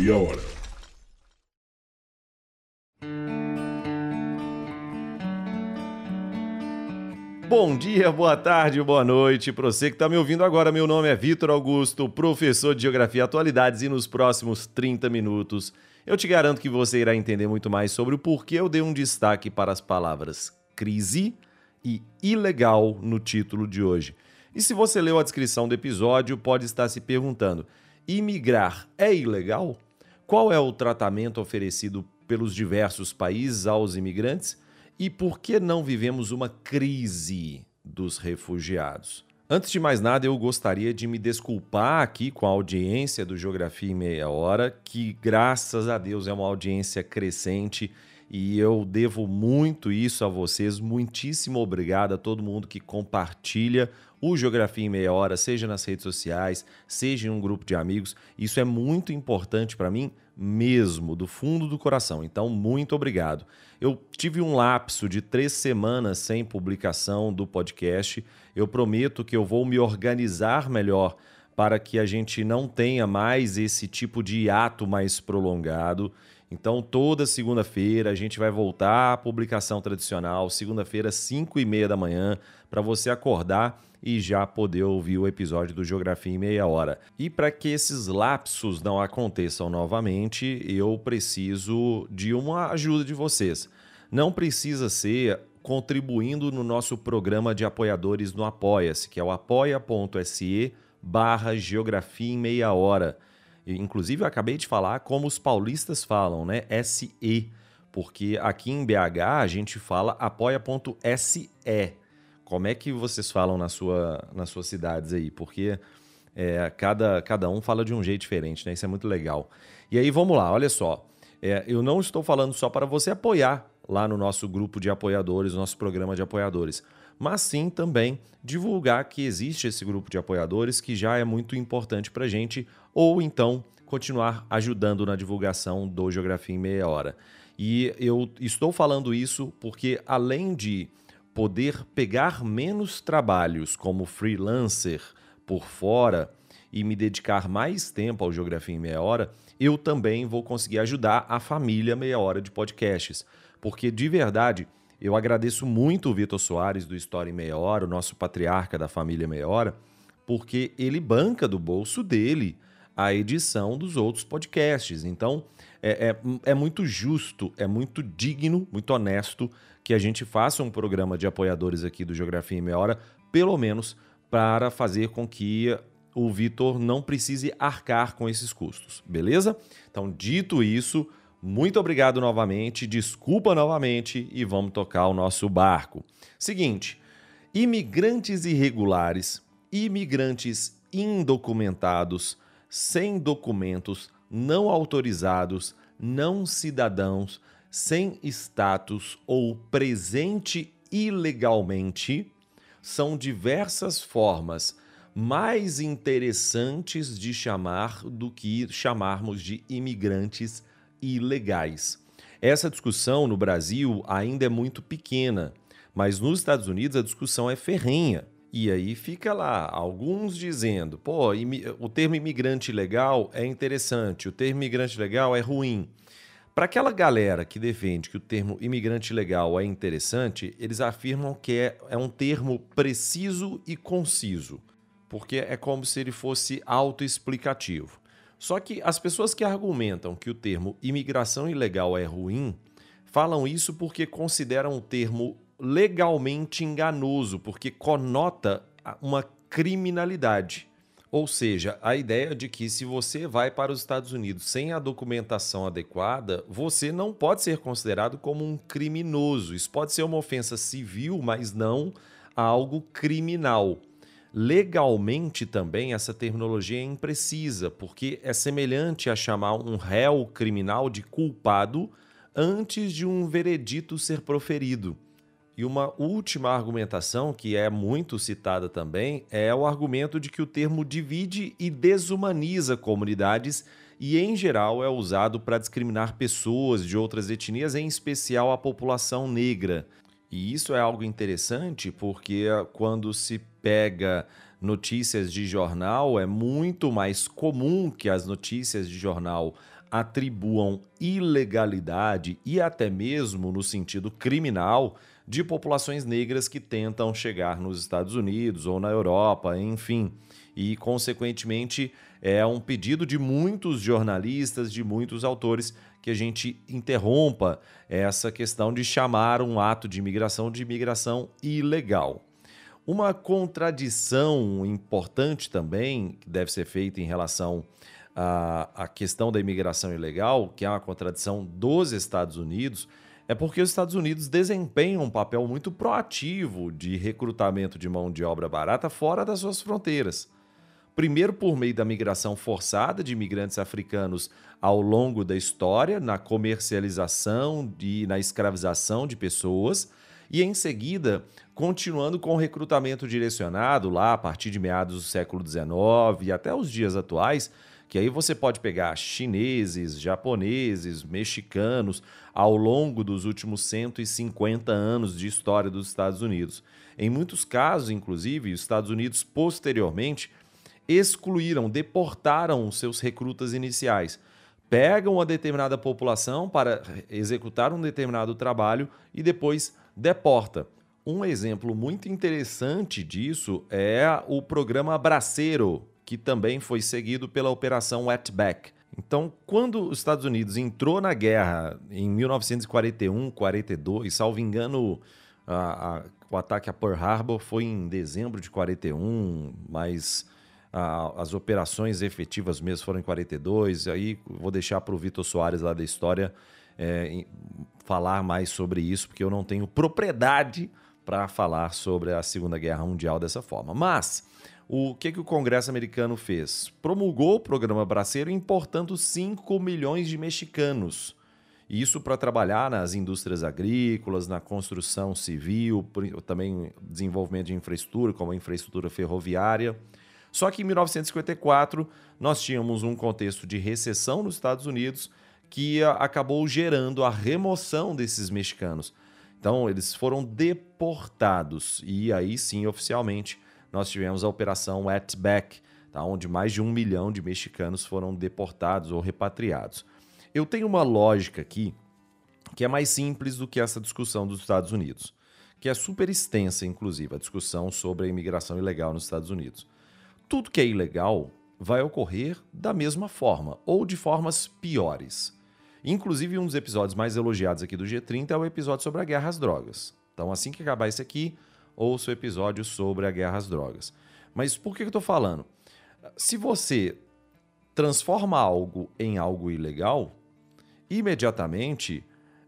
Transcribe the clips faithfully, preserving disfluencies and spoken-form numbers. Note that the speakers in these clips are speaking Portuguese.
Meia Hora. Bom dia, boa tarde, boa noite para você que está me ouvindo agora. Meu nome é Vitor Augusto, professor de Geografia e Atualidades, e nos próximos trinta minutos eu te garanto que você irá entender muito mais sobre o porquê eu dei um destaque para as palavras crise e ilegal no título de hoje. E se você leu a descrição do episódio, pode estar se perguntando: imigrar é ilegal? Qual é o tratamento oferecido pelos diversos países aos imigrantes? E por que não vivemos uma crise dos refugiados? Antes de mais nada, eu gostaria de me desculpar aqui com a audiência do Geografia em Meia Hora, que graças a Deus é uma audiência crescente e eu devo muito isso a vocês. Muitíssimo obrigado a todo mundo que compartilha o Geografia em Meia Hora, seja nas redes sociais, seja em um grupo de amigos. Isso é muito importante para mim mesmo, do fundo do coração. Então, muito obrigado. Eu tive um lapso de três semanas sem publicação do podcast. Eu prometo que eu vou me organizar melhor para que a gente não tenha mais esse tipo de hiato mais prolongado. Então, toda segunda-feira a gente vai voltar à publicação tradicional, segunda-feira, cinco e meia da manhã, para você acordar e já poder ouvir o episódio do Geografia em Meia Hora. E para que esses lapsos não aconteçam novamente, eu preciso de uma ajuda de vocês. Não precisa ser contribuindo no nosso programa de apoiadores no Apoia-se, que é o apoia.se barra Geografia em Meia Hora. Inclusive, eu acabei de falar como os paulistas falam, né? S E, porque aqui em B H a gente fala apoia.se. Como é que vocês falam na sua, nas suas cidades aí? Porque é, cada, cada um fala de um jeito diferente, né? Isso é muito legal. E aí, vamos lá, olha só. É, eu não estou falando só para você apoiar lá no nosso grupo de apoiadores, nosso programa de apoiadores, mas sim também divulgar que existe esse grupo de apoiadores, que já é muito importante para a gente, ou então continuar ajudando na divulgação do Geografia em Meia Hora. E eu estou falando isso porque, além de poder pegar menos trabalhos como freelancer por fora e me dedicar mais tempo ao Geografia em Meia Hora, eu também vou conseguir ajudar a família Meia Hora de podcasts. Porque, de verdade, eu agradeço muito o Vitor Soares do História em Meia Hora, o nosso patriarca da família Meia Hora, porque ele banca do bolso dele a edição dos outros podcasts. Então, é, é, é muito justo, é muito digno, muito honesto que a gente faça um programa de apoiadores aqui do Geografia em Meia Hora, pelo menos para fazer com que o Vitor não precise arcar com esses custos, beleza? Então, dito isso, muito obrigado novamente, desculpa novamente e vamos tocar o nosso barco. Seguinte, imigrantes irregulares, imigrantes indocumentados, sem documentos, não autorizados, não cidadãos, sem status ou presente ilegalmente, são diversas formas mais interessantes de chamar do que chamarmos de imigrantes ilegais. Essa discussão no Brasil ainda é muito pequena, mas nos Estados Unidos a discussão é ferrenha. E aí fica lá, alguns dizendo, pô, o termo imigrante ilegal é interessante, o termo imigrante ilegal é ruim. Para aquela galera que defende que o termo imigrante ilegal é interessante, eles afirmam que é, é um termo preciso e conciso, porque é como se ele fosse autoexplicativo. Só que as pessoas que argumentam que o termo imigração ilegal é ruim, falam isso porque consideram o termo legalmente enganoso, porque conota uma criminalidade. Ou seja, a ideia de que se você vai para os Estados Unidos sem a documentação adequada, você não pode ser considerado como um criminoso. Isso pode ser uma ofensa civil, mas não algo criminal. Legalmente também essa terminologia é imprecisa, porque é semelhante a chamar um réu criminal de culpado antes de um veredito ser proferido. E uma última argumentação, que é muito citada também, é o argumento de que o termo divide e desumaniza comunidades e, em geral, é usado para discriminar pessoas de outras etnias, em especial a população negra. E isso é algo interessante porque quando se pega notícias de jornal, é muito mais comum que as notícias de jornal atribuam ilegalidade e até mesmo no sentido criminal de populações negras que tentam chegar nos Estados Unidos ou na Europa, enfim. E, consequentemente, é um pedido de muitos jornalistas, de muitos autores, que a gente interrompa essa questão de chamar um ato de imigração de imigração ilegal. Uma contradição importante também, que deve ser feita em relação à, à questão da imigração ilegal, que é uma contradição dos Estados Unidos, é porque os Estados Unidos desempenham um papel muito proativo de recrutamento de mão de obra barata fora das suas fronteiras. Primeiro, por meio da migração forçada de imigrantes africanos ao longo da história, na comercialização e na escravização de pessoas, e em seguida, continuando com o recrutamento direcionado lá a partir de meados do século dezenove e até os dias atuais, que aí você pode pegar chineses, japoneses, mexicanos, ao longo dos últimos cento e cinquenta anos de história dos Estados Unidos. Em muitos casos, inclusive, os Estados Unidos, posteriormente, excluíram, deportaram seus recrutas iniciais. Pegam uma determinada população para executar um determinado trabalho e depois deporta. Um exemplo muito interessante disso é o programa Braceiro, que também foi seguido pela Operação Wetback. Então, quando os Estados Unidos entrou na guerra em mil novecentos e quarenta e um, quarenta e dois, salvo engano, a, a, o ataque a Pearl Harbor foi em dezembro de quarenta e um, mas a, as operações efetivas mesmo foram em quarenta e dois, aí vou deixar para o Vitor Soares lá da história é, falar mais sobre isso, porque eu não tenho propriedade para falar sobre a Segunda Guerra Mundial dessa forma. Mas o que, que o Congresso americano fez? Promulgou o programa Braceiro importando cinco milhões de mexicanos. Isso para trabalhar nas indústrias agrícolas, na construção civil, também desenvolvimento de infraestrutura, como a infraestrutura ferroviária. Só que em mil novecentos e cinquenta e quatro nós tínhamos um contexto de recessão nos Estados Unidos que acabou gerando a remoção desses mexicanos. Então eles foram deportados e aí sim, oficialmente, nós tivemos a Operação Wetback, tá, onde mais de um milhão de mexicanos foram deportados ou repatriados. Eu tenho uma lógica aqui que é mais simples do que essa discussão dos Estados Unidos, que é super extensa, inclusive, a discussão sobre a imigração ilegal nos Estados Unidos. Tudo que é ilegal vai ocorrer da mesma forma, ou de formas piores. Inclusive, um dos episódios mais elogiados aqui do G trinta é o episódio sobre a guerra às drogas. Então, assim que acabar esse aqui, ouça o episódio sobre a guerra às drogas. Mas por que eu estou falando? Se você transforma algo em algo ilegal, imediatamente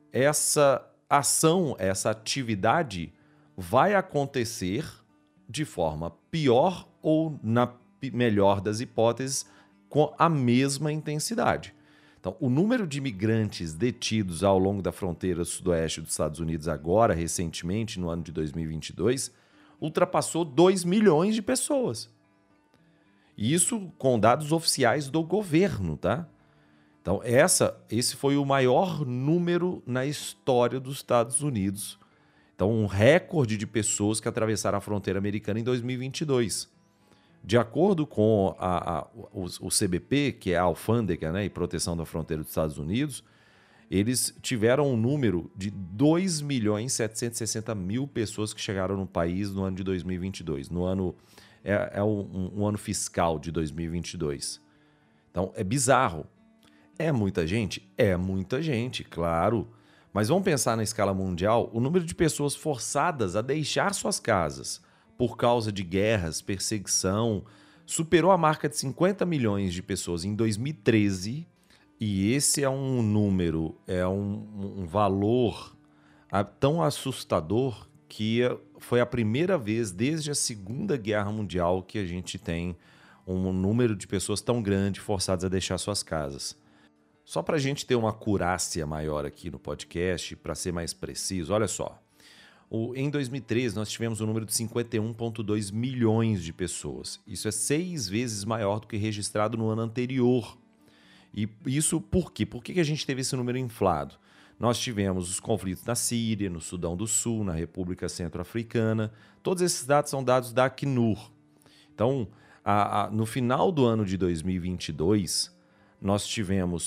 essa ação, essa atividade vai acontecer de forma pior ou, na melhor das hipóteses, com a mesma intensidade. Então, o número de imigrantes detidos ao longo da fronteira sudoeste dos Estados Unidos agora, recentemente, no ano de dois mil e vinte e dois, ultrapassou dois milhões de pessoas. Isso com dados oficiais do governo, tá? Então, essa, esse foi o maior número na história dos Estados Unidos. Então, um recorde de pessoas que atravessaram a fronteira americana em dois mil e vinte e dois. De acordo com a, a, o, o C B P, que é a Alfândega, né, e Proteção da Fronteira dos Estados Unidos, eles tiveram um número de dois milhões setecentos e sessenta mil pessoas que chegaram no país no ano de dois mil e vinte e dois. No ano, é, é um, um ano fiscal de dois mil e vinte e dois. Então, é bizarro. É muita gente? É muita gente, claro. Mas vamos pensar na escala mundial, o número de pessoas forçadas a deixar suas casas por causa de guerras, perseguição, superou a marca de cinquenta milhões de pessoas em dois mil e treze, e esse é um número, é um, um valor tão assustador que foi a primeira vez desde a Segunda Guerra Mundial que a gente tem um número de pessoas tão grande forçadas a deixar suas casas. Só para a gente ter uma acurácia maior aqui no podcast, para ser mais preciso, olha só. O, em dois mil e treze, nós tivemos um número de cinquenta e um vírgula dois milhões de pessoas. Isso é seis vezes maior do que registrado no ano anterior. E isso por quê? Por que a gente teve esse número inflado? Nós tivemos os conflitos na Síria, no Sudão do Sul, na República Centro-Africana. Todos esses dados são dados da Acnur. Então, a, a, no final do ano de dois mil e vinte e dois, nós tivemos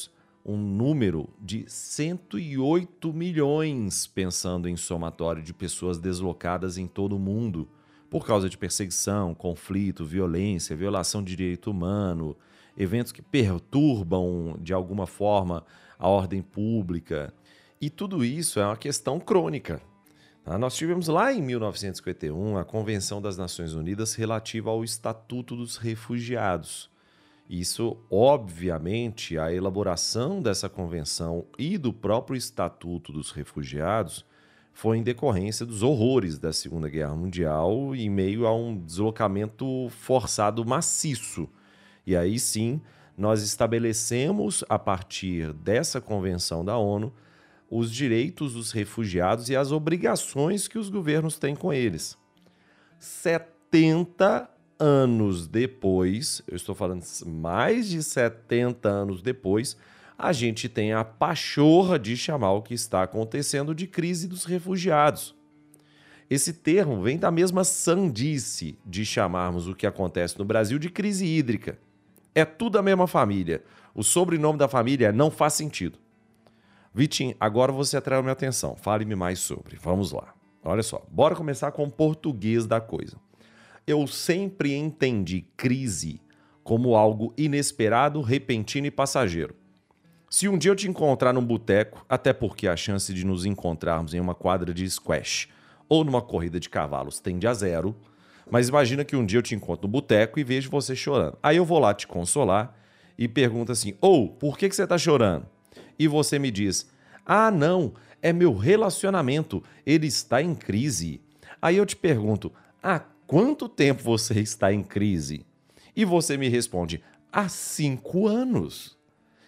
um número de cento e oito milhões, pensando em somatório de pessoas deslocadas em todo o mundo, por causa de perseguição, conflito, violência, violação de direito humano, eventos que perturbam de alguma forma a ordem pública. E tudo isso é uma questão crônica. Tá? Nós tivemos lá em mil novecentos e cinquenta e um a Convenção das Nações Unidas relativa ao Estatuto dos Refugiados. Isso, obviamente, a elaboração dessa convenção e do próprio Estatuto dos Refugiados foi em decorrência dos horrores da Segunda Guerra Mundial em meio a um deslocamento forçado maciço. E aí sim, nós estabelecemos, a partir dessa convenção da ONU, os direitos dos refugiados e as obrigações que os governos têm com eles. setenta anos depois, eu estou falando mais de setenta anos depois, a gente tem a pachorra de chamar o que está acontecendo de crise dos refugiados. Esse termo vem da mesma sandice de chamarmos o que acontece no Brasil de crise hídrica. É tudo a mesma família. O sobrenome da família não faz sentido. Vitinho, agora você atraiu minha atenção. Fale-me mais sobre. Vamos lá. Olha só, bora começar com o português da coisa. Eu sempre entendi crise como algo inesperado, repentino e passageiro. Se um dia eu te encontrar num boteco, até porque a chance de nos encontrarmos em uma quadra de squash ou numa corrida de cavalos tende a zero, mas imagina que um dia eu te encontro no boteco e vejo você chorando. Aí eu vou lá te consolar e pergunto assim, ou, oh, por que, que você tá chorando? E você me diz, ah, não, é meu relacionamento, ele está em crise. Aí eu te pergunto, há quanto tempo você está em crise? E você me responde, há cinco anos.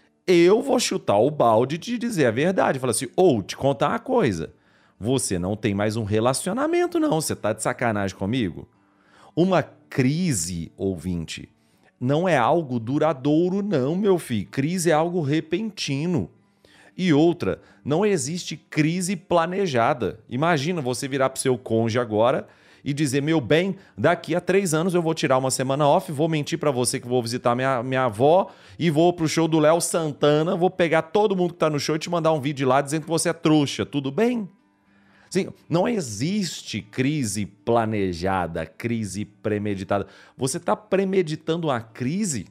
Eu vou chutar o balde e te dizer a verdade. Falar assim, ou te contar uma coisa, você não tem mais um relacionamento não, você tá de sacanagem comigo? Uma crise, ouvinte, não é algo duradouro não, meu filho. Crise é algo repentino. E outra, não existe crise planejada. Imagina você virar pro seu cônjuge agora e dizer, meu bem, daqui a três anos eu vou tirar uma semana off, vou mentir pra você que vou visitar minha, minha avó e vou pro show do Léo Santana, vou pegar todo mundo que tá no show e te mandar um vídeo lá dizendo que você é trouxa, tudo bem? Sim, não existe crise planejada, crise premeditada. Você tá premeditando uma crise?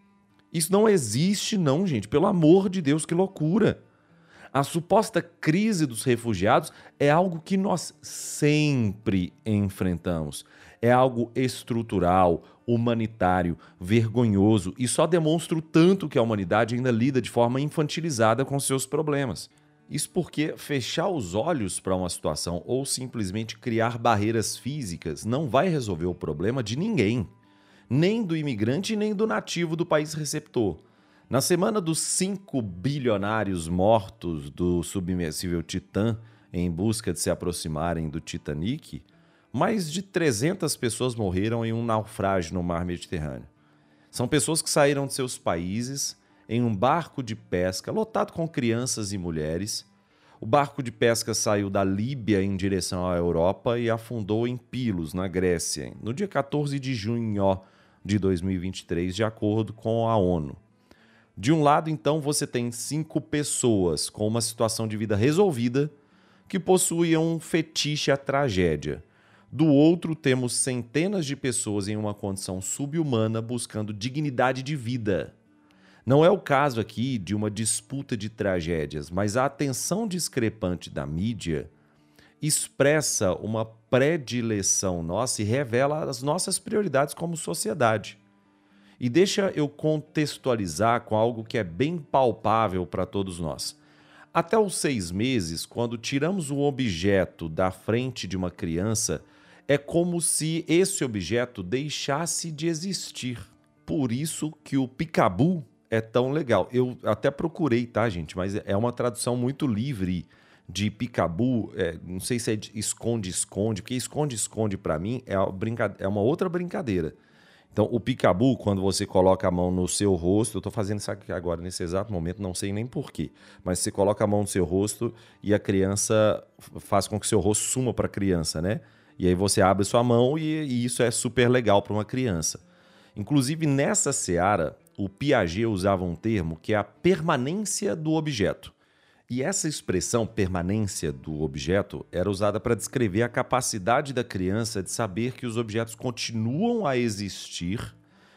Isso não existe não, gente, pelo amor de Deus, que loucura. A suposta crise dos refugiados é algo que nós sempre enfrentamos. É algo estrutural, humanitário, vergonhoso e só demonstra o tanto que a humanidade ainda lida de forma infantilizada com seus problemas. Isso porque fechar os olhos para uma situação ou simplesmente criar barreiras físicas não vai resolver o problema de ninguém, nem do imigrante nem do nativo do país receptor. Na semana dos cinco bilionários mortos do submersível Titã em busca de se aproximarem do Titanic, mais de trezentas pessoas morreram em um naufrágio no mar Mediterrâneo. São pessoas que saíram de seus países em um barco de pesca lotado com crianças e mulheres. O barco de pesca saiu da Líbia em direção à Europa e afundou em Pilos, na Grécia, no dia quatorze de junho de dois mil e vinte e três, de acordo com a ONU. De um lado, então, você tem cinco pessoas com uma situação de vida resolvida que possuem um fetiche à tragédia. Do outro, temos centenas de pessoas em uma condição subhumana buscando dignidade de vida. Não é o caso aqui de uma disputa de tragédias, mas a atenção discrepante da mídia expressa uma predileção nossa e revela as nossas prioridades como sociedade. E deixa eu contextualizar com algo que é bem palpável para todos nós. Até os seis meses, quando tiramos um objeto da frente de uma criança, é como se esse objeto deixasse de existir. Por isso que o Peekaboo é tão legal. Eu até procurei, tá, gente? Mas é uma tradução muito livre de Peekaboo. É, não sei se é esconde-esconde, porque esconde-esconde para mim é, brinca... é uma outra brincadeira. Então, o Peekaboo, quando você coloca a mão no seu rosto, eu estou fazendo isso aqui agora, nesse exato momento, não sei nem porquê, mas você coloca a mão no seu rosto e a criança faz com que o seu rosto suma para a criança, né? E aí você abre sua mão e, e isso é super legal para uma criança. Inclusive, nessa seara, o Piaget usava um termo que é a permanência do objeto. E essa expressão permanência do objeto era usada para descrever a capacidade da criança de saber que os objetos continuam a existir,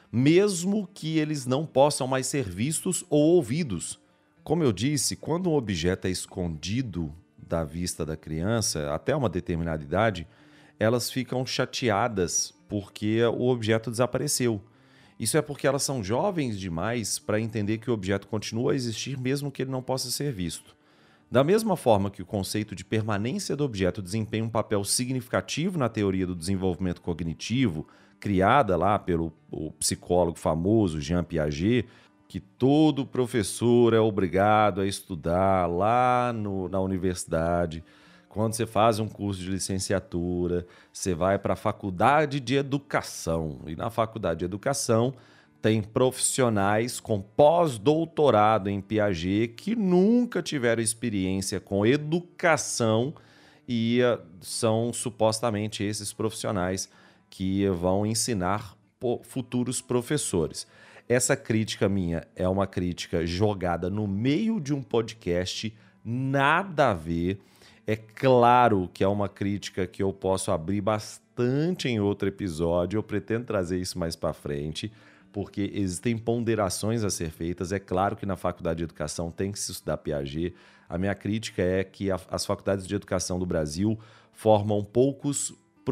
mesmo que eles não possam mais ser vistos ou ouvidos. Como eu disse, quando um objeto é escondido da vista da criança, até uma determinada idade, elas ficam chateadas porque o objeto desapareceu. Isso é porque elas são jovens demais para entender que o objeto continua a existir mesmo que ele não possa ser visto. Da mesma forma que o conceito de permanência do objeto desempenha um papel significativo na teoria do desenvolvimento cognitivo, criada lá pelo o psicólogo famoso Jean Piaget, que todo professor é obrigado a estudar lá no, na universidade. Quando você faz um curso de licenciatura, você vai para a faculdade de educação. E na faculdade de educação tem profissionais com pós-doutorado em Piaget que nunca tiveram experiência com educação e uh, são supostamente esses profissionais que vão ensinar futuros professores. Essa crítica minha é uma crítica jogada no meio de um podcast, nada a ver. É claro que é uma crítica que eu posso abrir bastante em outro episódio, eu pretendo trazer isso mais para frente, porque existem ponderações a ser feitas. É claro que na faculdade de educação tem que se estudar Piaget. A minha crítica é que a, as faculdades de educação do Brasil formam poucos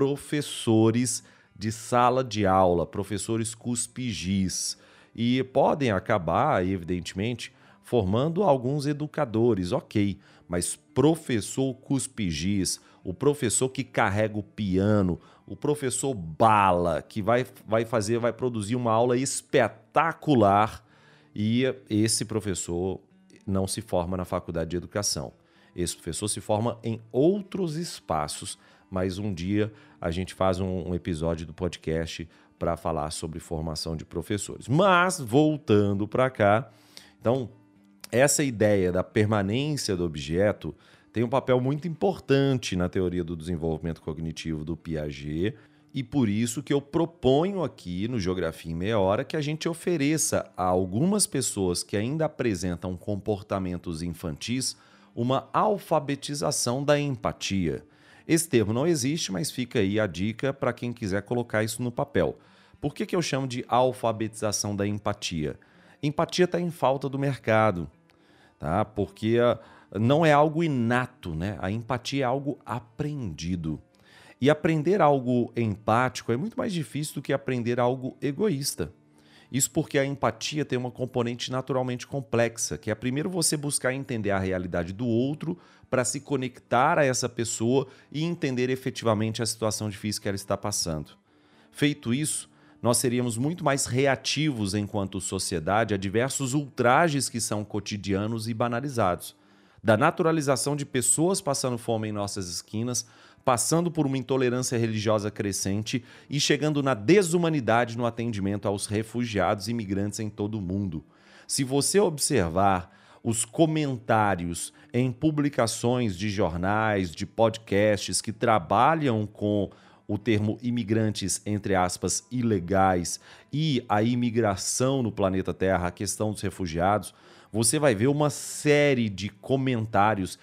professores de sala de aula, professores cuspigis, e podem acabar, evidentemente, formando alguns educadores, ok, mas professor cuspigis, o professor que carrega o piano, o professor bala, que vai, vai fazer, vai produzir uma aula espetacular, e esse professor não se forma na faculdade de educação. Esse professor se forma em outros espaços, mas um dia a gente faz um, um episódio do podcast para falar sobre formação de professores. Mas, voltando para cá, então, essa ideia da permanência do objeto tem um papel muito importante na teoria do desenvolvimento cognitivo do Piaget, e por isso que eu proponho aqui no Geografia em Meia Hora que a gente ofereça a algumas pessoas que ainda apresentam comportamentos infantis uma alfabetização da empatia. Esse termo não existe, mas fica aí a dica para quem quiser colocar isso no papel. Por que que eu chamo de alfabetização da empatia? Empatia está em falta do mercado, tá? Porque não é algo inato, né? A empatia é algo aprendido. E aprender algo empático é muito mais difícil do que aprender algo egoísta. Isso porque a empatia tem uma componente naturalmente complexa, que é primeiro você buscar entender a realidade do outro para se conectar a essa pessoa e entender efetivamente a situação difícil que ela está passando. Feito isso, nós seríamos muito mais reativos enquanto sociedade a diversos ultrajes que são cotidianos e banalizados. Da naturalização de pessoas passando fome em nossas esquinas, passando por uma intolerância religiosa crescente e chegando na desumanidade no atendimento aos refugiados e imigrantes em todo o mundo. Se você observar os comentários em publicações de jornais, de podcasts que trabalham com o termo imigrantes, entre aspas, ilegais, e a imigração no planeta Terra, a questão dos refugiados, você vai ver uma série de comentários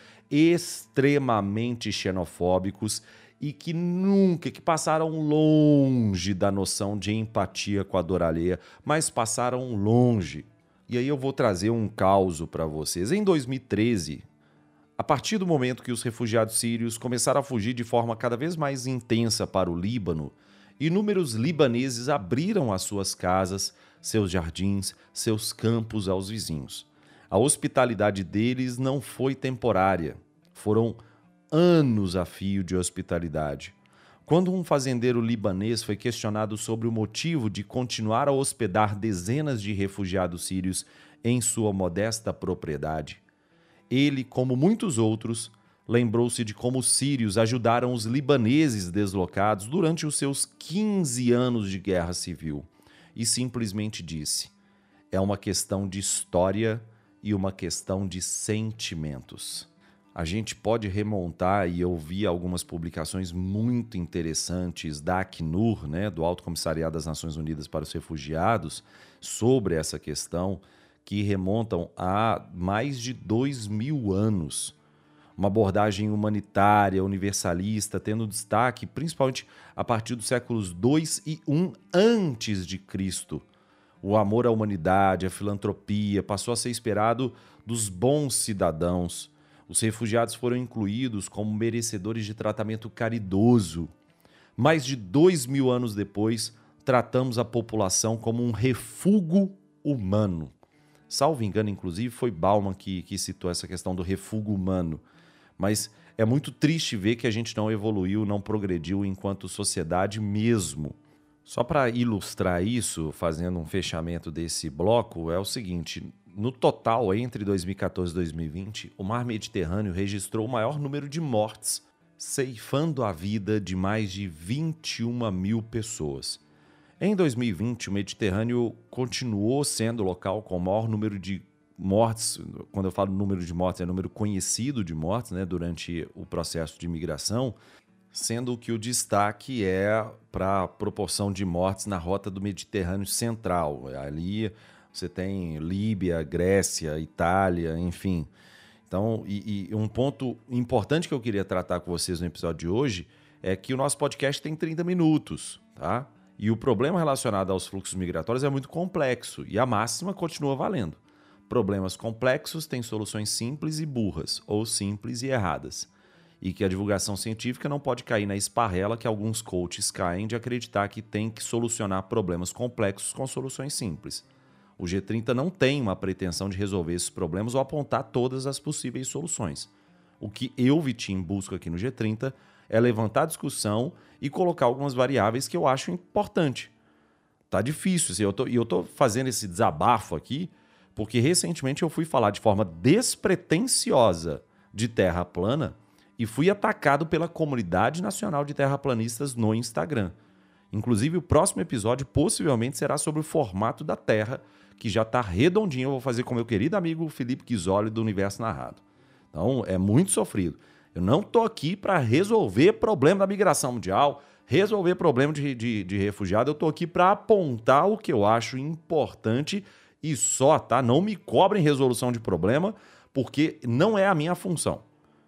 extremamente xenofóbicos e que nunca, que passaram longe da noção de empatia com a dor alheia, mas passaram longe. E aí eu vou trazer um caso para vocês. Em dois mil e treze, a partir do momento que os refugiados sírios começaram a fugir de forma cada vez mais intensa para o Líbano, inúmeros libaneses abriram as suas casas, seus jardins, seus campos aos vizinhos. A hospitalidade deles não foi temporária, foram anos a fio de hospitalidade. Quando um fazendeiro libanês foi questionado sobre o motivo de continuar a hospedar dezenas de refugiados sírios em sua modesta propriedade, ele, como muitos outros, lembrou-se de como os sírios ajudaram os libaneses deslocados durante os seus quinze anos de guerra civil e simplesmente disse: é uma questão de história e uma questão de sentimentos. a gente pode remontar, e eu vi algumas publicações muito interessantes da Acnur, né, do Alto Comissariado das Nações Unidas para os Refugiados, sobre essa questão, que remontam a mais de dois mil anos. Uma abordagem humanitária, universalista, tendo destaque principalmente a partir dos séculos dois e um antes de Cristo. O amor à humanidade, a filantropia, passou a ser esperado dos bons cidadãos. Os refugiados foram incluídos como merecedores de tratamento caridoso. Mais de dois mil anos depois, tratamos a população como um refúgio humano. Salvo engano, inclusive, foi Bauman que, que citou essa questão do refúgio humano. Mas é muito triste ver que a gente não evoluiu, não progrediu enquanto sociedade mesmo. Só para ilustrar isso, fazendo um fechamento desse bloco, é o seguinte: no total, entre dois mil e quatorze e dois mil e vinte, o mar Mediterrâneo registrou o maior número de mortes, ceifando a vida de mais de vinte e uma mil pessoas. Em dois mil e vinte, o Mediterrâneo continuou sendo o local com o maior número de mortes. Quando eu falo número de mortes, é número conhecido de mortes, né, durante o processo de migração, sendo que o destaque é para a proporção de mortes na rota do Mediterrâneo Central. Ali você tem Líbia, Grécia, Itália, enfim. Então, e, e um ponto importante que eu queria tratar com vocês no episódio de hoje é que o nosso podcast tem trinta minutos, tá? E o problema relacionado aos fluxos migratórios é muito complexo e a máxima continua valendo. Problemas complexos têm soluções simples e burras, ou simples e erradas. E que a divulgação científica não pode cair na esparrela que alguns coaches caem de acreditar que tem que solucionar problemas complexos com soluções simples. O G trinta não tem uma pretensão de resolver esses problemas ou apontar todas as possíveis soluções. O que eu, Vitinho, busco aqui no G trinta é levantar a discussão e colocar algumas variáveis que eu acho importante. Tá difícil, assim, eu tô, e eu tô fazendo esse desabafo aqui porque recentemente eu fui falar de forma despretensiosa de terra plana e fui atacado pela comunidade nacional de terraplanistas no Instagram. Inclusive, o próximo episódio possivelmente será sobre o formato da Terra, que já está redondinho. Eu vou fazer com meu querido amigo Felipe Ghisoli, do Universo Narrado. Então, é muito sofrido. Eu não estou aqui para resolver problema da migração mundial, resolver problema de, de, de refugiado. Eu estou aqui para apontar o que eu acho importante e só, tá? Não me cobrem resolução de problema, porque não é a minha função.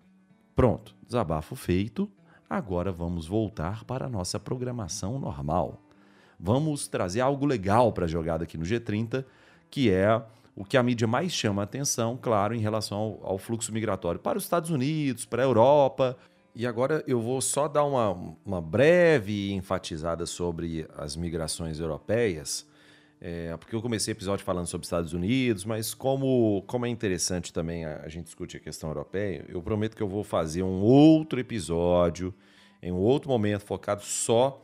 Pronto, desabafo feito. Agora vamos voltar para a nossa programação normal. Vamos trazer algo legal para a jogada aqui no G trinta, que é o que a mídia mais chama a atenção, claro, em relação ao, ao fluxo migratório para os Estados Unidos, para a Europa. E agora eu vou só dar uma, uma breve enfatizada sobre as migrações europeias, é, porque eu comecei o episódio falando sobre Estados Unidos, mas como, como é interessante também a, a gente discutir a questão europeia, eu prometo que eu vou fazer um outro episódio, em um outro momento, focado só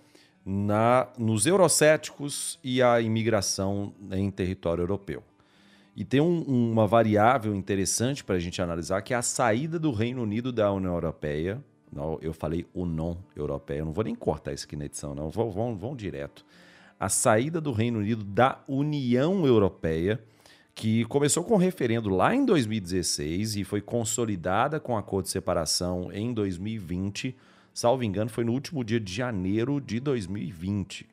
na, nos eurocéticos e a imigração em território europeu. E tem um, uma variável interessante para a gente analisar, que é a saída do Reino Unido da União Europeia. Não, eu falei União Europeia, eu não vou nem cortar isso aqui na edição, não, vão, vão, vão direto. A saída do Reino Unido da União Europeia, que começou com um referendo lá em dois mil e dezesseis e foi consolidada com o acordo de separação em dois mil e vinte, salvo engano, foi no último dia de janeiro de dois mil e vinte.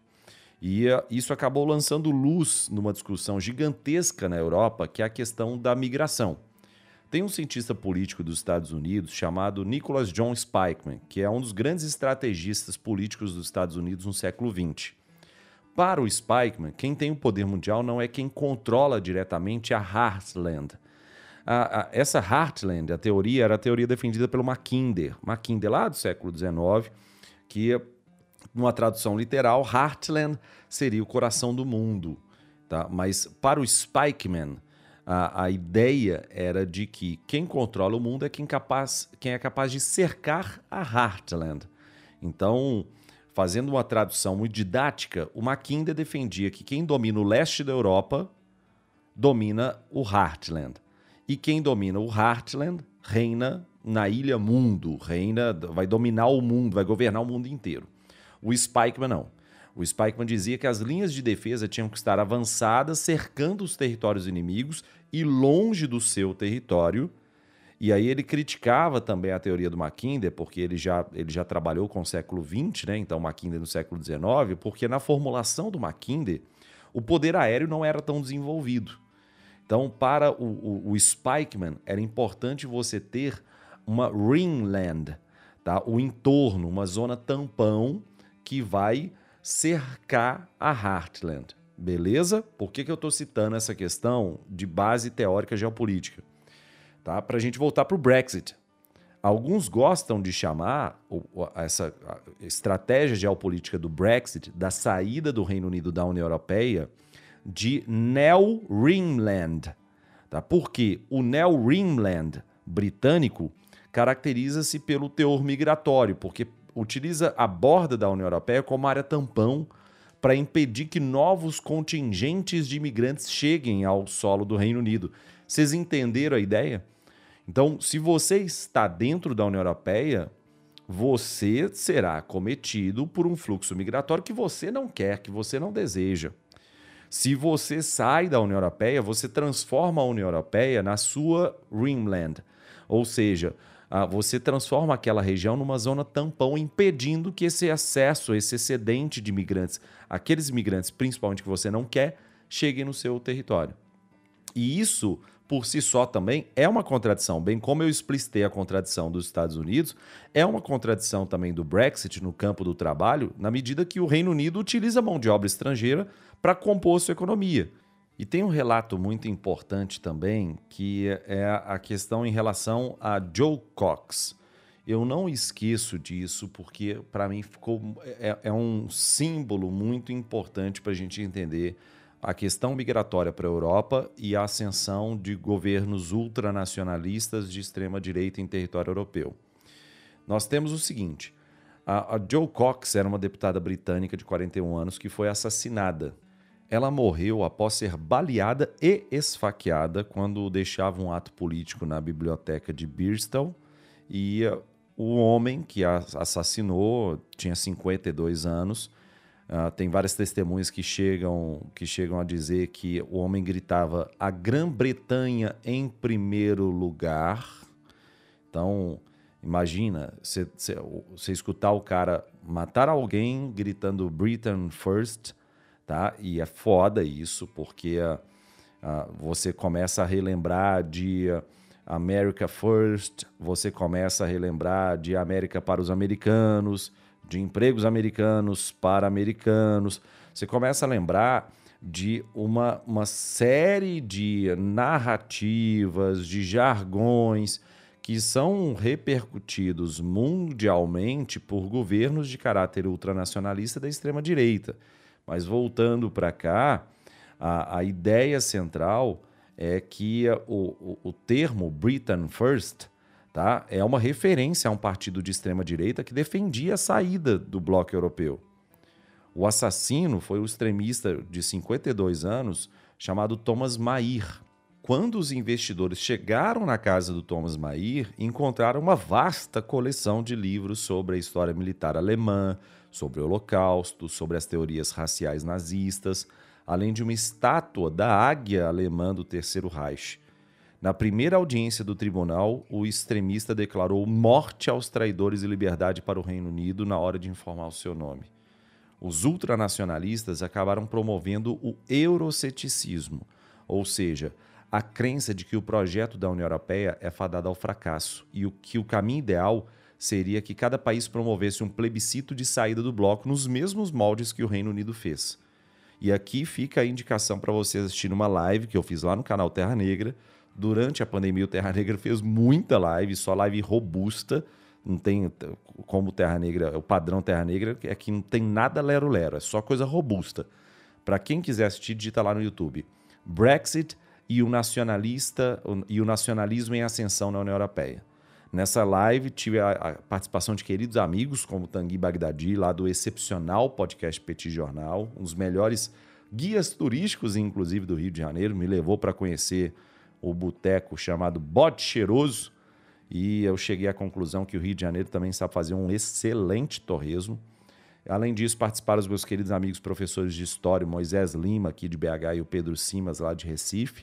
E isso acabou lançando luz numa discussão gigantesca na Europa, que é a questão da migração. Tem um cientista político dos Estados Unidos chamado Nicholas John Spykman, que é um dos grandes estrategistas políticos dos Estados Unidos no século vinte. Para o Spykman, quem tem o poder mundial não é quem controla diretamente a Heartland. A, a, essa Heartland, a teoria, era a teoria defendida pelo Mackinder. Mackinder, lá do século dezenove, que, numa tradução literal, Heartland seria o coração do mundo. Tá? Mas para o Spykman, a, a ideia era de que quem controla o mundo é quem, capaz, quem é capaz de cercar a Heartland. Então, fazendo uma tradução muito didática, o Mackinder defendia que quem domina o leste da Europa domina o Heartland. E quem domina o Heartland reina na Ilha Mundo, reina, vai dominar o mundo, vai governar o mundo inteiro. O Spykman não. O Spykman dizia que as linhas de defesa tinham que estar avançadas, cercando os territórios inimigos e longe do seu território, E aí ele criticava também a teoria do Mackinder, porque ele já, ele já trabalhou com o século vinte, né? Então Mackinder no século dezenove, porque na formulação do Mackinder, o poder aéreo não era tão desenvolvido. Então, para o, o, o Spikeman, era importante você ter uma ringland, tá? O entorno, uma zona tampão que vai cercar a Heartland. Beleza? Por que, que eu estou citando essa questão de base teórica geopolítica? Tá? Para a gente voltar para o Brexit. Alguns gostam de chamar essa estratégia geopolítica do Brexit, da saída do Reino Unido da União Europeia, de Neo-Ringland. Tá? Porque o Neo-Ringland britânico caracteriza-se pelo teor migratório, porque utiliza a borda da União Europeia como área tampão para impedir que novos contingentes de imigrantes cheguem ao solo do Reino Unido. Vocês entenderam a ideia? Então, se você está dentro da União Europeia, você será acometido por um fluxo migratório que você não quer, que você não deseja. Se você sai da União Europeia, você transforma a União Europeia na sua ringland, ou seja, você transforma aquela região numa zona tampão, impedindo que esse acesso, esse excedente de imigrantes, aqueles imigrantes principalmente que você não quer, cheguem no seu território. E isso, por si só, também é uma contradição. Bem como eu explicitei a contradição dos Estados Unidos, é uma contradição também do Brexit no campo do trabalho, na medida que o Reino Unido utiliza mão de obra estrangeira para compor sua economia. E tem um relato muito importante também, que é a questão em relação a Joe Cox. Eu não esqueço disso, porque para mim ficou, é, é um símbolo muito importante para a gente entender a questão migratória para a Europa e a ascensão de governos ultranacionalistas de extrema-direita em território europeu. Nós temos o seguinte, a, a Joe Cox era uma deputada britânica de quarenta e um anos que foi assassinada. Ela morreu após ser baleada e esfaqueada quando deixava um ato político na biblioteca de Bristol, e o homem que a assassinou tinha cinquenta e dois anos. Uh, tem várias testemunhas que chegam, que chegam a dizer que o homem gritava a Grã-Bretanha em primeiro lugar. Então, imagina, você escutar o cara matar alguém gritando Britain first, tá? E é foda isso, porque uh, uh, você começa a relembrar de uh, America first, você começa a relembrar de América para os americanos, de empregos americanos para americanos. Você começa a lembrar de uma, uma série de narrativas, de jargões que são repercutidos mundialmente por governos de caráter ultranacionalista da extrema-direita. Mas voltando para cá, a, a ideia central é que o, o, o termo Britain First, tá, é uma referência a um partido de extrema-direita que defendia a saída do bloco europeu. O assassino foi o extremista de cinquenta e dois anos chamado Thomas Mair. Quando os investidores chegaram na casa do Thomas Mair, encontraram uma vasta coleção de livros sobre a história militar alemã, sobre o Holocausto, sobre as teorias raciais nazistas, além de uma estátua da águia alemã do Terceiro Reich. Na primeira audiência do tribunal, o extremista declarou morte aos traidores e liberdade para o Reino Unido na hora de informar o seu nome. Os ultranacionalistas acabaram promovendo o euroceticismo, ou seja, a crença de que o projeto da União Europeia é fadado ao fracasso e o que o caminho ideal seria que cada país promovesse um plebiscito de saída do bloco nos mesmos moldes que o Reino Unido fez. E aqui fica a indicação para você assistir uma live que eu fiz lá no canal Terra Negra. Durante a pandemia, o Terra Negra fez muita live, só live robusta. Não tem como Terra Negra, o padrão Terra Negra é que não tem nada lero-lero, é só coisa robusta. Para quem quiser assistir, digita lá no YouTube. Brexit e o nacionalista e o nacionalismo em ascensão na União Europeia. Nessa live tive a, a participação de queridos amigos como Tanguy Bagdadi, lá do excepcional podcast Petit Jornal, um dos melhores guias turísticos, inclusive, do Rio de Janeiro, me levou para conhecer o boteco chamado Bode Cheiroso, e eu cheguei à conclusão que o Rio de Janeiro também sabe fazer um excelente torresmo. Além disso, participaram os meus queridos amigos professores de História, Moisés Lima, aqui de B H, e o Pedro Simas, lá de Recife.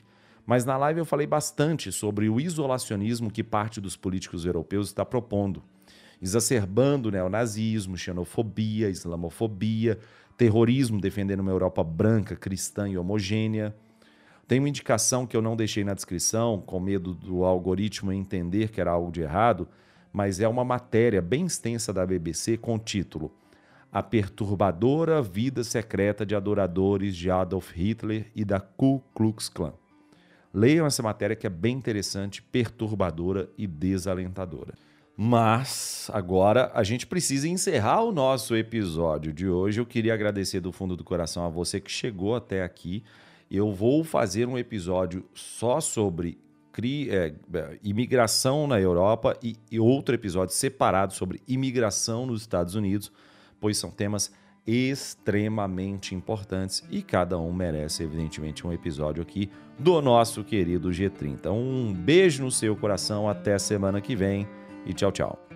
Mas na live eu falei bastante sobre o isolacionismo que parte dos políticos europeus está propondo, exacerbando o neonazismo, xenofobia, islamofobia, terrorismo, defendendo uma Europa branca, cristã e homogênea. Tem uma indicação que eu não deixei na descrição, com medo do algoritmo entender que era algo de errado, mas é uma matéria bem extensa da B B C com o título A Perturbadora Vida Secreta de Adoradores de Adolf Hitler e da Ku Klux Klan. Leiam essa matéria que é bem interessante, perturbadora e desalentadora. Mas agora a gente precisa encerrar o nosso episódio de hoje. Eu queria agradecer do fundo do coração a você que chegou até aqui. Eu vou fazer um episódio só sobre cri, é, imigração na Europa e, e outro episódio separado sobre imigração nos Estados Unidos, pois são temas extremamente importantes e cada um merece, evidentemente, um episódio aqui do nosso querido G trinta. Um beijo no seu coração, até semana que vem e tchau, tchau.